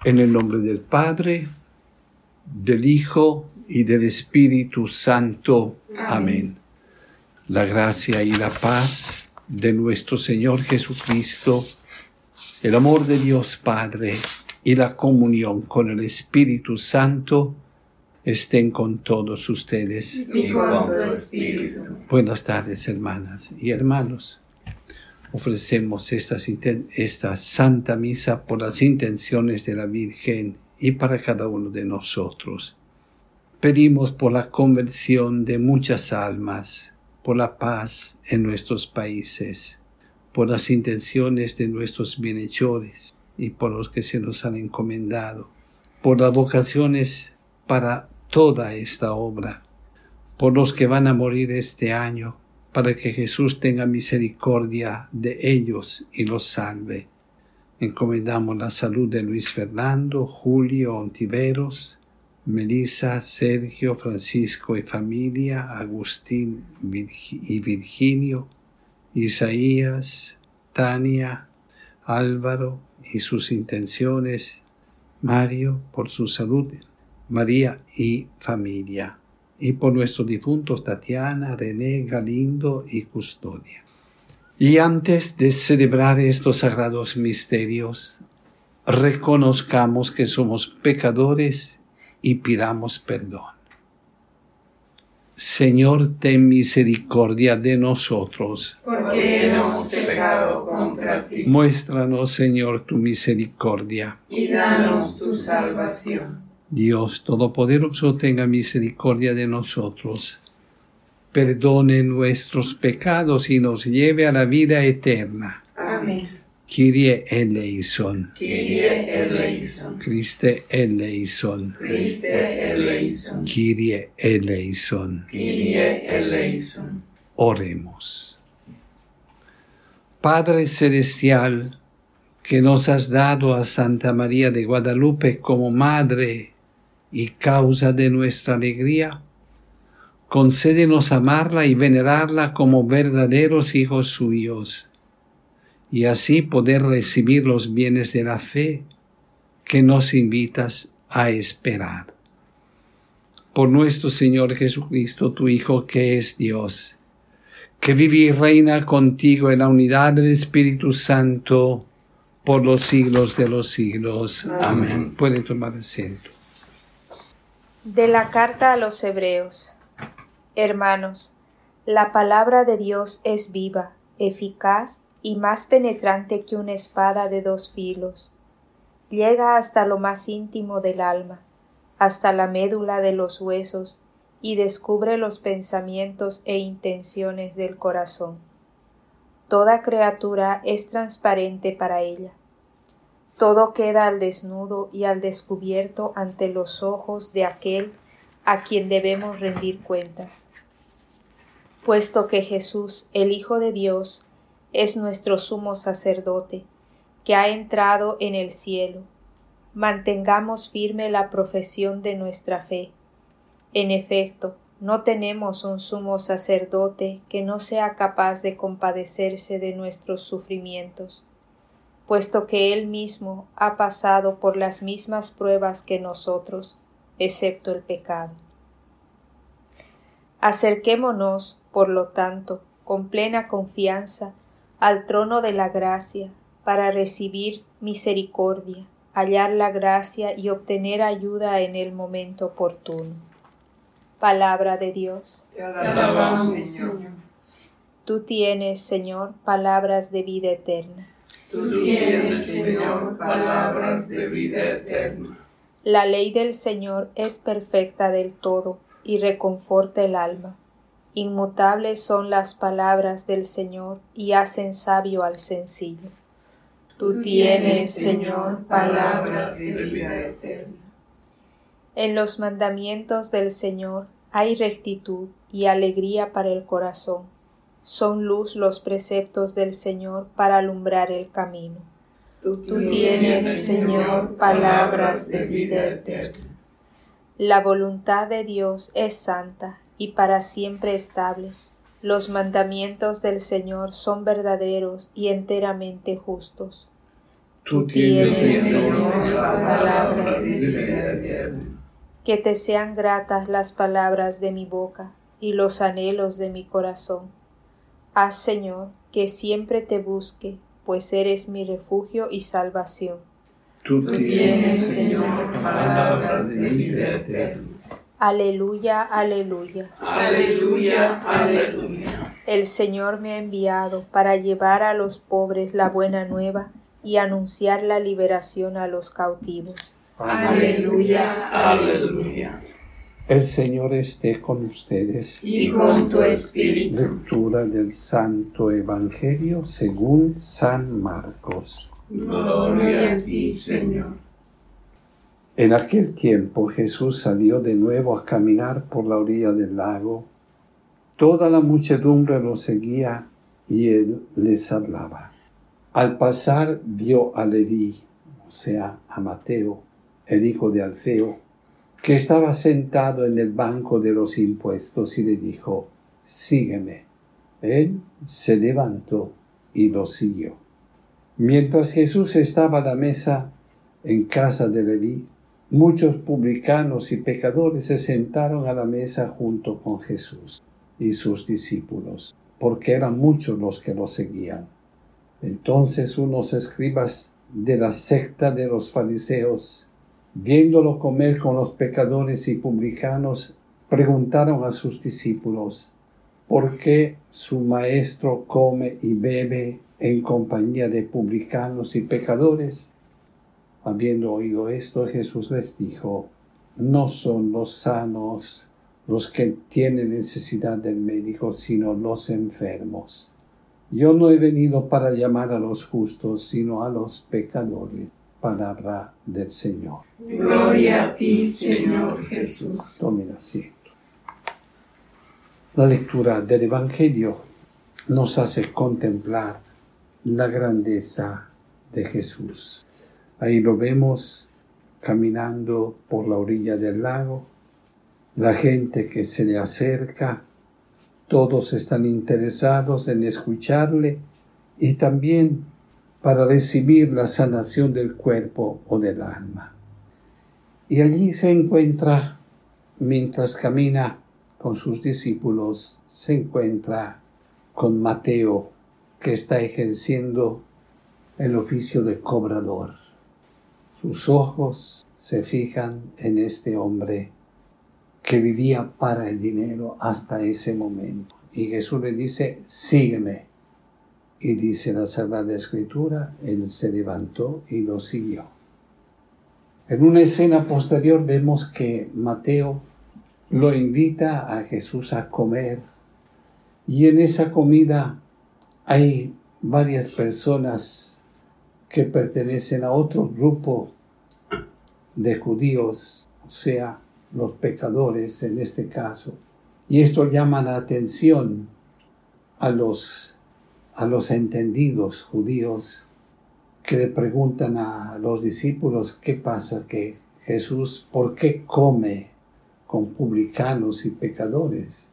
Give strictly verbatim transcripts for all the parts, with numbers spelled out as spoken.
En el nombre del Padre, del Hijo y del Espíritu Santo. Amén. Amén. La gracia y la paz de nuestro Señor Jesucristo, el amor de Dios Padre y la comunión con el Espíritu Santo estén con todos ustedes. Y con tu espíritu. Buenas tardes, hermanas y hermanos. Ofrecemos esta, esta Santa Misa por las intenciones de la Virgen y para cada uno de nosotros. Pedimos por la conversión de muchas almas, por la paz en nuestros países, por las intenciones de nuestros bienhechores y por los que se nos han encomendado, por las vocaciones para toda esta obra, por los que van a morir este año, para que Jesús tenga misericordia de ellos y los salve. Encomendamos la salud de Luis Fernando, Julio Ontiveros, Melissa, Sergio, Francisco y familia, Agustín y Virginio, Isaías, Tania, Álvaro y sus intenciones, Mario por su salud, María y familia, y por nuestros difuntos Tatiana, René, Galindo y Custodia. Y antes de celebrar estos sagrados misterios, reconozcamos que somos pecadores y pidamos perdón. Señor, ten misericordia de nosotros, porque hemos pecado contra ti. Muéstranos, Señor, tu misericordia y danos tu salvación. Dios Todopoderoso, tenga misericordia de nosotros, perdone nuestros pecados y nos lleve a la vida eterna. Amén. Kyrie eleison. Kyrie eleison. Christe eleison. Christe eleison. Kyrie eleison. Kyrie eleison. Oremos. Padre Celestial, que nos has dado a Santa María de Guadalupe como Madre y causa de nuestra alegría, concédenos amarla y venerarla como verdaderos hijos suyos, y así poder recibir los bienes de la fe que nos invitas a esperar. Por nuestro Señor Jesucristo, tu Hijo, que es Dios, que vive y reina contigo en la unidad del Espíritu Santo, por los siglos de los siglos. Amén. Amén. Pueden tomar asiento. De la carta a los Hebreos. Hermanos, la palabra de Dios es viva, eficaz y más penetrante que una espada de dos filos. Llega hasta lo más íntimo del alma, hasta la médula de los huesos, y descubre los pensamientos e intenciones del corazón. Toda criatura es transparente para ella. Todo queda al desnudo y al descubierto ante los ojos de aquel a quien debemos rendir cuentas. Puesto que Jesús, el Hijo de Dios, es nuestro sumo sacerdote, que ha entrado en el cielo, mantengamos firme la profesión de nuestra fe. En efecto, no tenemos un sumo sacerdote que no sea capaz de compadecerse de nuestros sufrimientos, puesto que Él mismo ha pasado por las mismas pruebas que nosotros, excepto el pecado. Acerquémonos, por lo tanto, con plena confianza, al trono de la gracia, para recibir misericordia, hallar la gracia y obtener ayuda en el momento oportuno. Palabra de Dios. Te alabamos, Señor. Tú tienes, Señor, palabras de vida eterna. Tú tienes, Señor, palabras de vida eterna. La ley del Señor es perfecta del todo y reconforta el alma. Inmutables son las palabras del Señor y hacen sabio al sencillo. Tú tienes, Señor, palabras de vida eterna. En los mandamientos del Señor hay rectitud y alegría para el corazón. Son luz los preceptos del Señor para alumbrar el camino. Tú tienes, Señor, palabras de vida eterna. La voluntad de Dios es santa y para siempre estable. Los mandamientos del Señor son verdaderos y enteramente justos. Tú Tienes, tienes, Señor, palabras de vida eterna. Que te sean gratas las palabras de mi boca y los anhelos de mi corazón. Haz, Señor, que siempre te busque, pues eres mi refugio y salvación. Tú Tú tienes, Señor, palabras de vida eterna. Aleluya, aleluya. Aleluya, aleluya. El Señor me ha enviado para llevar a los pobres la buena nueva y anunciar la liberación a los cautivos. Aleluya, aleluya. El Señor esté con ustedes. Y con tu espíritu. Lectura del Santo Evangelio según San Marcos. Gloria a ti, Señor. En aquel tiempo Jesús salió de nuevo a caminar por la orilla del lago. Toda la muchedumbre lo seguía y él les hablaba. Al pasar vio a Leví, o sea, a Mateo, el hijo de Alfeo, que estaba sentado en el banco de los impuestos y le dijo: sígueme. Él se levantó y lo siguió. Mientras Jesús estaba a la mesa en casa de Leví, muchos publicanos y pecadores se sentaron a la mesa junto con Jesús y sus discípulos, porque eran muchos los que lo seguían. Entonces unos escribas de la secta de los fariseos, viéndolo comer con los pecadores y publicanos, preguntaron a sus discípulos: ¿por qué su maestro come y bebe en compañía de publicanos y pecadores? Habiendo oído esto, Jesús les dijo: no son los sanos los que tienen necesidad del médico, sino los enfermos. Yo no he venido para llamar a los justos, sino a los pecadores. Palabra del Señor. Gloria a ti, Señor Jesús. Tomen asiento. La lectura del Evangelio nos hace contemplar la grandeza de Jesús. Ahí lo vemos caminando por la orilla del lago, la gente que se le acerca, todos están interesados en escucharle y también para recibir la sanación del cuerpo o del alma. Y allí se encuentra, mientras camina con sus discípulos, se encuentra con Mateo, que está ejerciendo el oficio de cobrador. Sus ojos se fijan en este hombre que vivía para el dinero hasta ese momento. Y Jesús le dice: sígueme. Y dice la Sagrada Escritura, él se levantó y lo siguió. En una escena posterior vemos que Mateo lo invita a Jesús a comer. Y en esa comida hay varias personas que pertenecen a otro grupo de judíos, o sea, los pecadores en este caso. Y esto llama la atención a los, a los entendidos judíos, que le preguntan a los discípulos: ¿qué pasa? Que Jesús, ¿por qué come con publicanos y pecadores?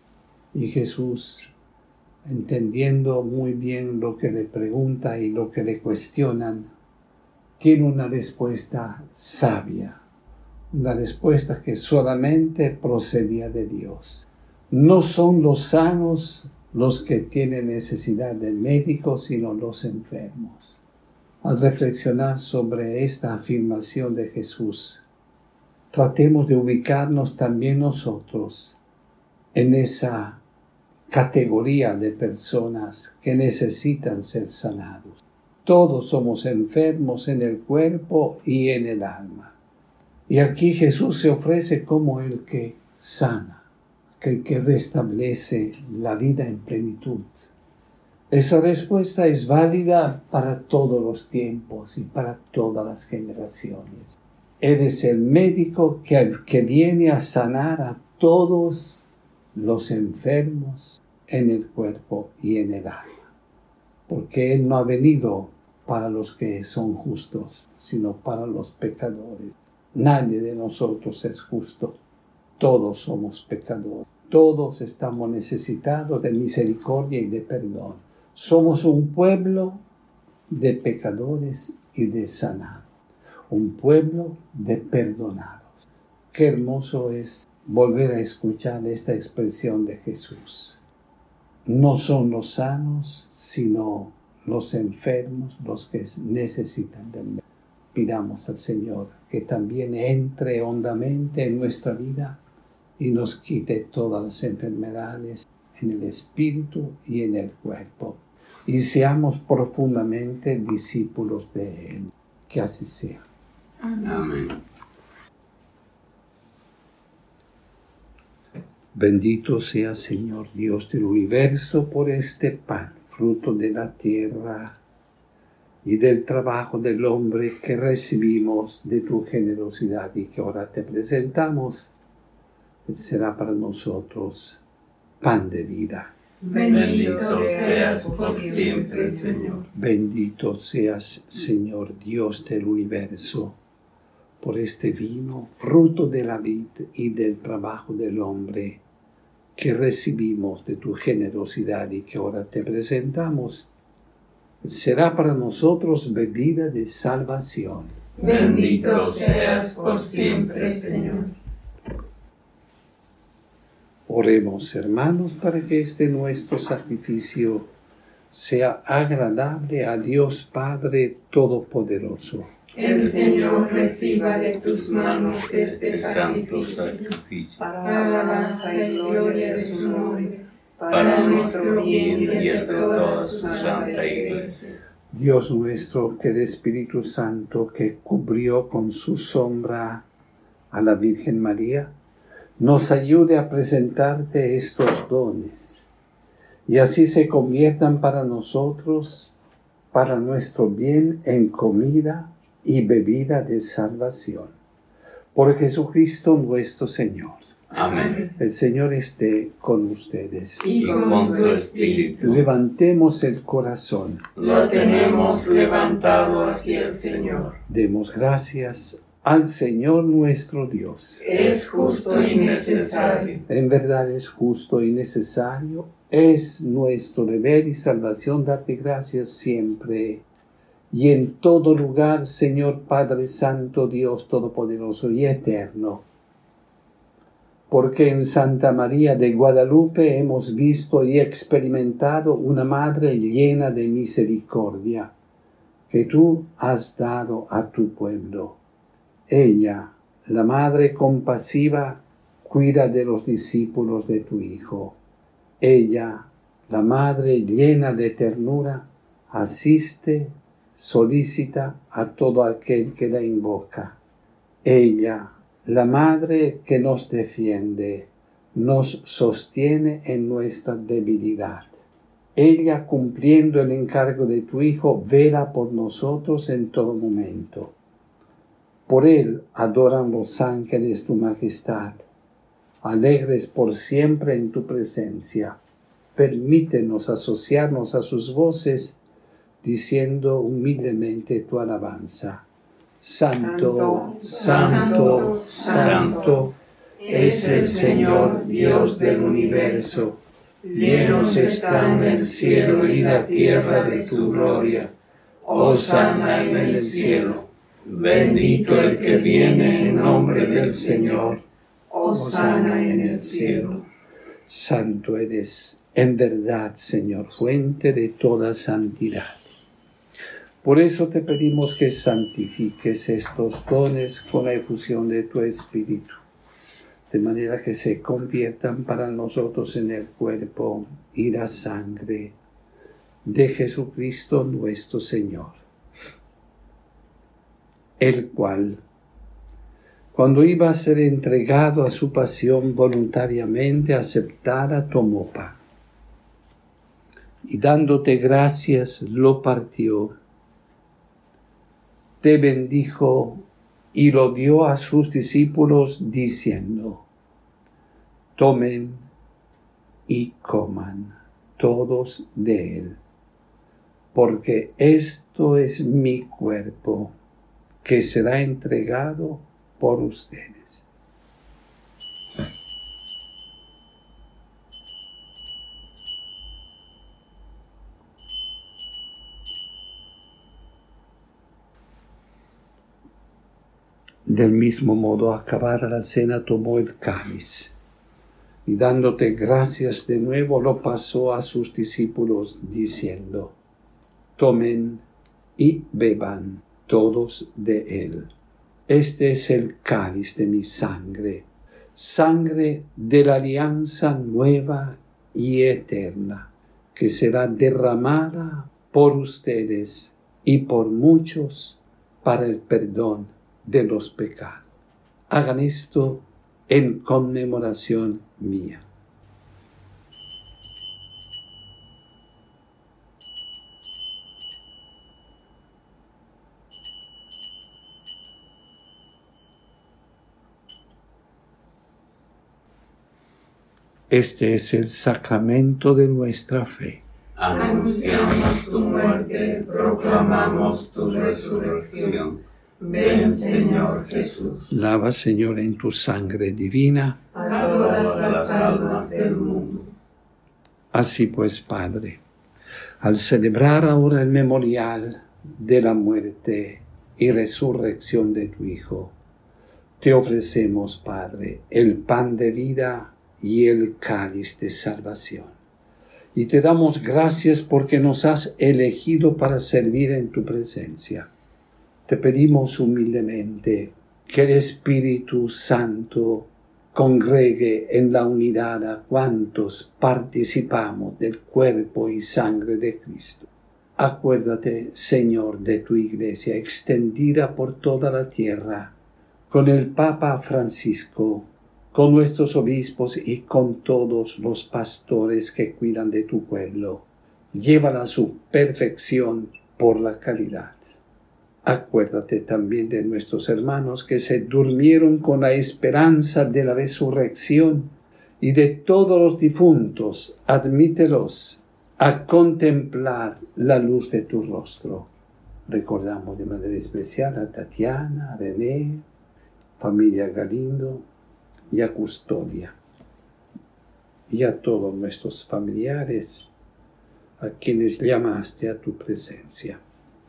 Y Jesús, entendiendo muy bien lo que le pregunta y lo que le cuestionan, tiene una respuesta sabia, una respuesta que solamente procedía de Dios. No son los sanos los que tienen necesidad del médico, sino los enfermos. Al reflexionar sobre esta afirmación de Jesús, tratemos de ubicarnos también nosotros en esa categoría de personas que necesitan ser sanados. Todos somos enfermos en el cuerpo y en el alma. Y aquí Jesús se ofrece como el que sana, el que restablece la vida en plenitud. Esa respuesta es válida para todos los tiempos y para todas las generaciones. Él es el médico que, que viene a sanar a todos los enfermos en el cuerpo y en el alma. Porque Él no ha venido para los que son justos, sino para los pecadores. Nadie de nosotros es justo. Todos somos pecadores. Todos estamos necesitados de misericordia y de perdón. Somos un pueblo de pecadores y de sanados. un pueblo de perdonados. Qué hermoso es volver a escuchar esta expresión de Jesús. No son los sanos, sino los enfermos, los que necesitan del médico. Pidamos al Señor que también entre hondamente en nuestra vida y nos quite todas las enfermedades en el espíritu y en el cuerpo. Y seamos profundamente discípulos de Él. Que así sea. Amén. Bendito sea, Señor Dios del universo, por este pan, fruto de la tierra y del trabajo del hombre que recibimos de tu generosidad y que ahora te presentamos. Será para nosotros pan de vida. Bendito seas por siempre, Señor. Bendito seas, Señor Dios del universo, por este vino, fruto de la vid y del trabajo del hombre, que recibimos de tu generosidad y que ahora te presentamos. Será para nosotros bebida de salvación. Bendito seas por siempre, Señor. Oremos, hermanos, para que este nuestro sacrificio sea agradable a Dios Padre Todopoderoso. El Señor reciba de tus manos este santo sacrificio, sacrificio, para alabanza y gloria de su nombre, para nuestro bien y de toda su santa Iglesia. Dios nuestro, que el Espíritu Santo que cubrió con su sombra a la Virgen María, nos ayude a presentarte estos dones y así se conviertan para nosotros, para nuestro bien, en comida y bebida de salvación. Por Jesucristo nuestro Señor. Amén. El Señor esté con ustedes. Y con tu espíritu. Levantemos el corazón. Lo tenemos levantado hacia el Señor. Demos gracias al Señor nuestro Dios. Es justo y necesario. En verdad es justo y necesario, es nuestro deber y salvación darte gracias siempre y en todo lugar, Señor Padre Santo, Dios Todopoderoso y Eterno. Porque en Santa María de Guadalupe hemos visto y experimentado una Madre llena de misericordia, que tú has dado a tu pueblo. Ella, la Madre compasiva, cuida de los discípulos de tu Hijo. Ella, la Madre llena de ternura, asiste, solicita a todo aquel que la invoca. Ella, la Madre que nos defiende, nos sostiene en nuestra debilidad. Ella, cumpliendo el encargo de tu Hijo, vela por nosotros en todo momento. Por él adoran los ángeles tu majestad, alegres por siempre en tu presencia. Permítenos asociarnos a sus voces, diciendo humildemente tu alabanza. Santo, santo, santo, santo, es el Señor Dios del universo. Llenos están el cielo y la tierra de tu gloria. Hosana en el cielo. Bendito el que viene en nombre del Señor. Hosana en el cielo. Santo eres, en verdad, Señor, fuente de toda santidad. Por eso te pedimos que santifiques estos dones con la efusión de tu Espíritu, de manera que se conviertan para nosotros en el cuerpo y la sangre de Jesucristo nuestro Señor, el cual, cuando iba a ser entregado a su pasión voluntariamente aceptada, tomó pan y dándote gracias lo partió, te bendijo y lo dio a sus discípulos diciendo: tomen y coman todos de él, porque esto es mi cuerpo que será entregado por ustedes. Del mismo modo, acabada la cena, tomó el cáliz y dándote gracias de nuevo, lo pasó a sus discípulos diciendo: tomen y beban todos de él. Este es el cáliz de mi sangre, sangre de la alianza nueva y eterna, que será derramada por ustedes y por muchos para el perdón de los pecados. Hagan esto en conmemoración mía. Este es el sacramento de nuestra fe. Anunciamos tu muerte, proclamamos tu resurrección. Ven, Señor Jesús. Lava, Señor, en tu sangre divina A todas las almas del mundo. Así pues, Padre, al celebrar ahora el memorial de la muerte y resurrección de tu Hijo, te ofrecemos, Padre, el pan de vida y el cáliz de salvación. Y te damos gracias porque nos has elegido para servir en tu presencia. Te pedimos humildemente que el Espíritu Santo congregue en la unidad a cuantos participamos del cuerpo y sangre de Cristo. Acuérdate, Señor, de tu Iglesia extendida por toda la tierra, con el Papa Francisco, con nuestros obispos y con todos los pastores que cuidan de tu pueblo. Llévala a su perfección por la caridad. Acuérdate también de nuestros hermanos que se durmieron con la esperanza de la resurrección y de todos los difuntos. Admítelos a contemplar la luz de tu rostro. Recordamos de manera especial a Tatiana, a René, familia Galindo y a Custodia, y a todos nuestros familiares a quienes llamaste a tu presencia.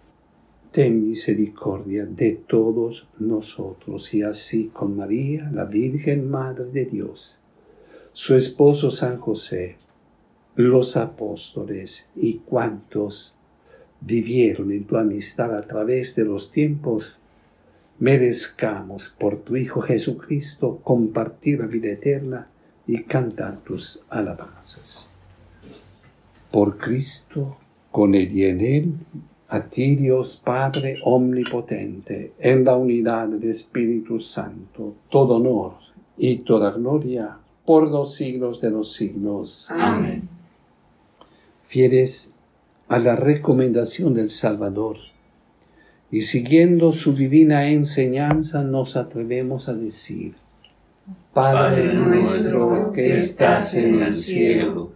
Ten misericordia de todos nosotros, y así con María, la Virgen Madre de Dios, su esposo San José, los apóstoles y cuantos vivieron en tu amistad a través de los tiempos, merezcamos por tu Hijo Jesucristo compartir la vida eterna y cantar tus alabanzas. Por Cristo, con Él y en Él, a ti, Dios Padre omnipotente, en la unidad del Espíritu Santo, todo honor y toda gloria por los siglos de los siglos. Amén. Fieles a la recomendación del Salvador y siguiendo su divina enseñanza, nos atrevemos a decir: Padre nuestro que estás en el cielo,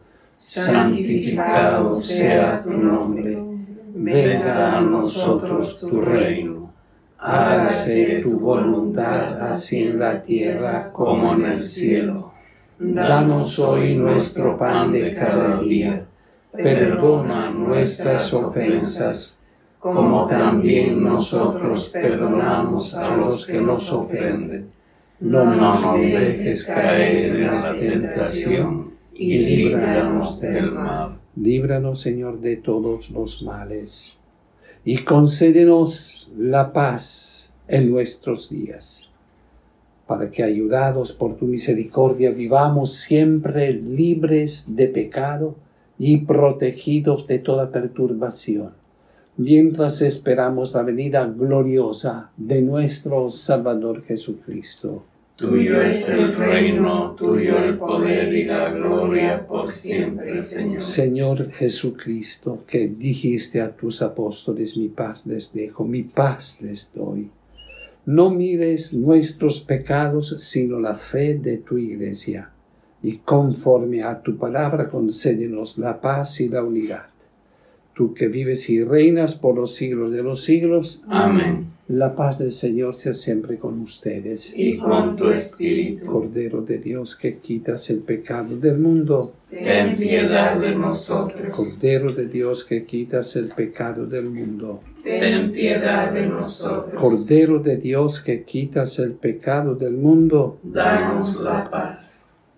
santificado sea tu nombre. Venga a nosotros tu reino. Hágase tu voluntad así en la tierra como en el cielo. Danos hoy nuestro pan de cada día. Perdona nuestras ofensas, como también nosotros perdonamos a los que nos ofenden. No nos dejes caer en la tentación y líbranos del mal. Líbranos, Señor, de todos los males, y concédenos la paz en nuestros días, para que, ayudados por tu misericordia, vivamos siempre libres de pecado y protegidos de toda perturbación, mientras esperamos la venida gloriosa de nuestro Salvador Jesucristo. Tuyo es el reino, tuyo el poder y la gloria por siempre, Señor. Señor Jesucristo, que dijiste a tus apóstoles: mi paz les dejo, mi paz les doy. No mires nuestros pecados, sino la fe de tu Iglesia, y conforme a tu palabra concédenos la paz y la unidad. Tú que vives y reinas por los siglos de los siglos. Amén. La paz del Señor sea siempre con ustedes. Y con tu espíritu. Cordero de Dios, que quitas el pecado del mundo, ten piedad de nosotros. Cordero de Dios, que quitas el pecado del mundo, Ten ten piedad de nosotros. Cordero de Dios, que quitas el pecado del mundo, danos la paz.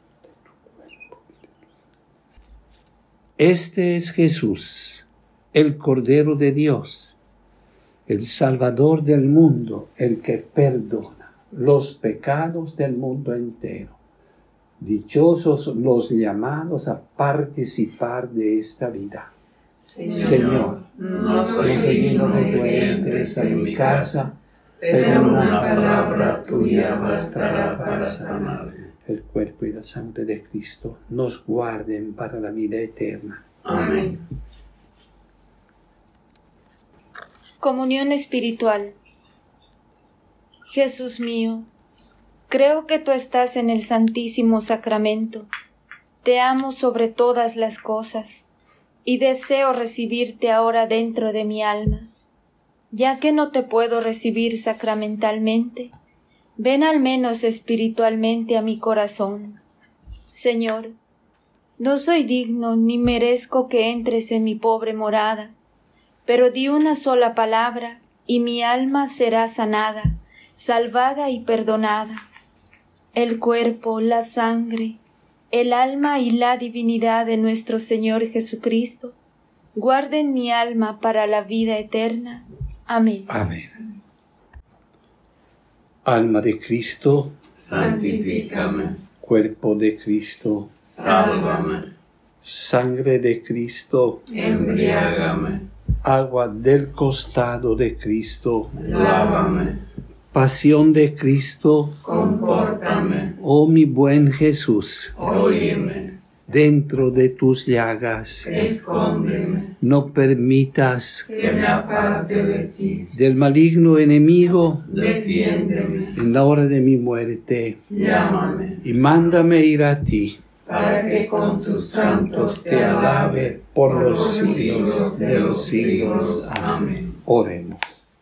Este es Jesús, el Cordero de Dios, el Salvador del mundo, el que perdona los pecados del mundo entero. Dichosos los llamados a participar de esta vida. Señor, Señor, no soy digno de que entres en mi casa, pero una palabra tuya bastará para sanarme. El cuerpo y la sangre de Cristo nos guarden para la vida eterna. Amén. Comunión espiritual. Jesús mío, creo que tú estás en el Santísimo Sacramento. Te amo sobre todas las cosas y deseo recibirte ahora dentro de mi alma. Ya que no te puedo recibir sacramentalmente, ven al menos espiritualmente a mi corazón. Señor, no soy digno ni merezco que entres en mi pobre morada, pero di una sola palabra y mi alma será sanada, salvada y perdonada. El cuerpo, la sangre, el alma y la divinidad de nuestro Señor Jesucristo guarden mi alma para la vida eterna. Amén. Amén. Alma de Cristo, santifícame. Cuerpo de Cristo, sálvame. Sangre de Cristo, embriágame. Agua del costado de Cristo, lávame. Pasión de Cristo, confórtame. Oh mi buen Jesús, óyeme. Dentro de tus llagas, escóndeme. No permitas que me aparte de ti. Del maligno enemigo, defiéndeme. En la hora de mi muerte, llámame. Y mándame ir a ti, para que con tus santos te alabe por los siglos de los siglos. Amén. Oremos.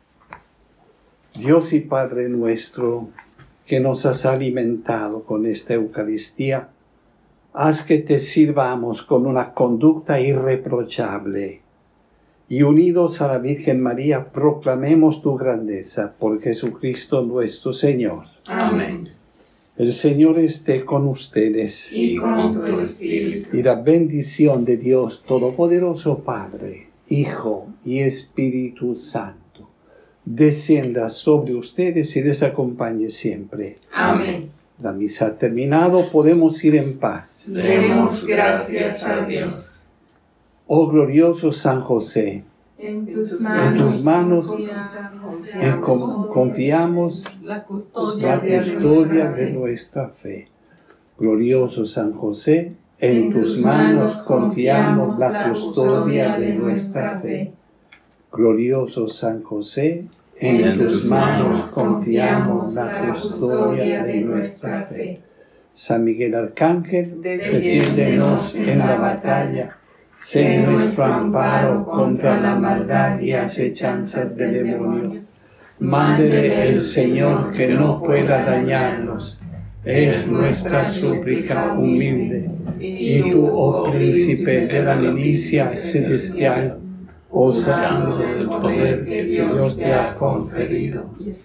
Dios y Padre nuestro, que nos has alimentado con esta Eucaristía, haz que te sirvamos con una conducta irreprochable y unidos a la Virgen María proclamemos tu grandeza por Jesucristo nuestro Señor. Amén. El Señor esté con ustedes y con tu espíritu. Y la bendición de Dios Todopoderoso, Padre, Hijo y Espíritu Santo, descienda sobre ustedes y les acompañe siempre. Amén. La misa ha terminado, podemos ir en paz. Demos gracias a Dios. Oh glorioso San José, en tus manos, en tus manos confiamos, en con, confiamos la custodia, la custodia de nuestra fe. Glorioso San José, en, en tus manos confiamos la custodia de nuestra fe. Glorioso San José, en, en tus manos confiamos la custodia de nuestra fe. San Miguel Arcángel, defiéndenos en la batalla. Sé nuestro amparo contra la maldad y acechanzas del demonio. Mándele el Señor que no pueda dañarnos. Es nuestra súplica humilde. Y tú, oh príncipe de la milicia celestial, usando del poder que Dios te ha conferido,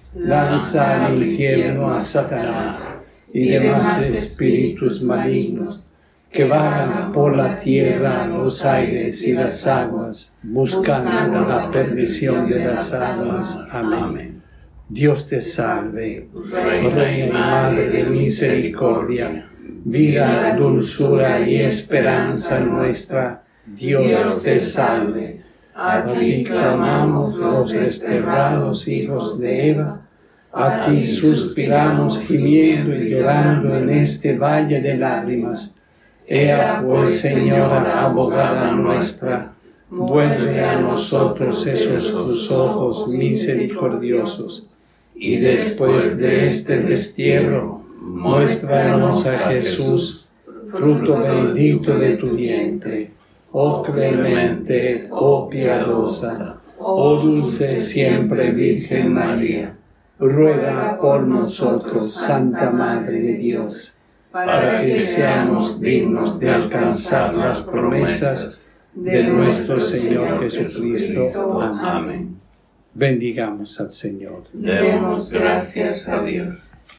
lanza al infierno a Satanás y demás espíritus malignos que vagan por la tierra, los aires y las aguas, buscando la perdición de las almas. Amén. Dios te salve, Reina y Madre de misericordia, vida, dulzura y esperanza nuestra. Dios te salve. A ti clamamos los desterrados hijos de Eva, a ti suspiramos gimiendo y llorando en este valle de lágrimas. Ea pues, Señora abogada nuestra, vuelve a nosotros esos tus ojos misericordiosos, y después de este destierro, muéstranos a Jesús, fruto bendito de tu vientre. Oh clemente, oh piadosa, oh dulce siempre Virgen María, ruega por nosotros, Santa Madre de Dios, para que seamos dignos de alcanzar las promesas de nuestro Señor Jesucristo. Amén. Bendigamos al Señor. Demos gracias a Dios.